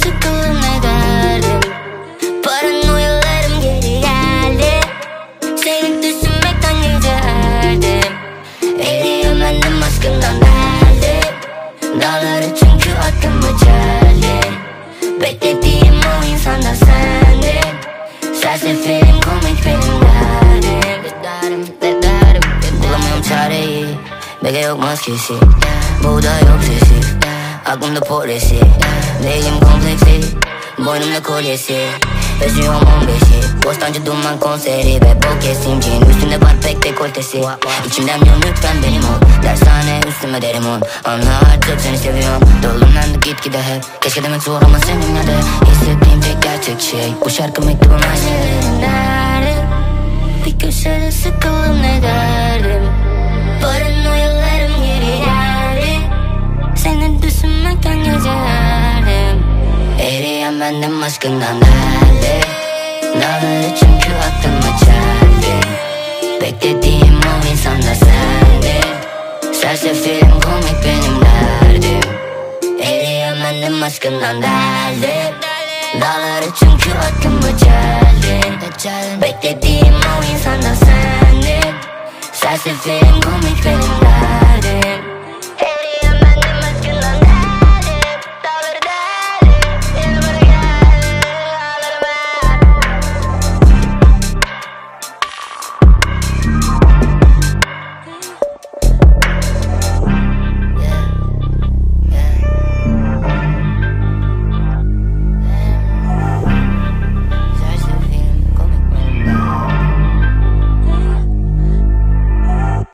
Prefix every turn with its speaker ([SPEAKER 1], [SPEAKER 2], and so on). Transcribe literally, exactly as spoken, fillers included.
[SPEAKER 1] sıkıldım ne derdim. Paranoyalarım geri geldi. Seni düşünmekten gecerdim. Eriyemedim aşkından derdim. Dağları çünkü aklıma çeldi. Beklediğim o insan da sendin. Sersefirim komik benim derdim. Derim, derim, bulamıyorum çareyi. Bege yok maskesi, buğday yok sesi. Aklımda poresi, değilim kompleksi. Boynumda kolyesi, özüyorum on beşi. Bostancı duman konseri ve bol kesimcin. Üstünde var pek dekoltesi. İçimden diyorum lütfen benim ol. Dershane üstüme derim on. Anla artık seni seviyorum. Dolunlandı gitgide hep. Keşke demek zor ama seninle de. Hissettiğim tek gerçek şey bu şarkı mektubum her şeylerin derdim. Bir köşede sıkıldım ne derdim. Paranoyalarım geri geldi. Seni düşünmekten gecerdim. Eriyen bendim aşkından derdi. Dağları çünkü aklıma çeldi. Beklediğim o insan da sendin. Sersefirim komik benim derdim. Eriyen bendim aşkından derdi. Dağları çünkü aklıma çeldi. Beklediğim o insan da sendin. Sersefirim komik benim derdim.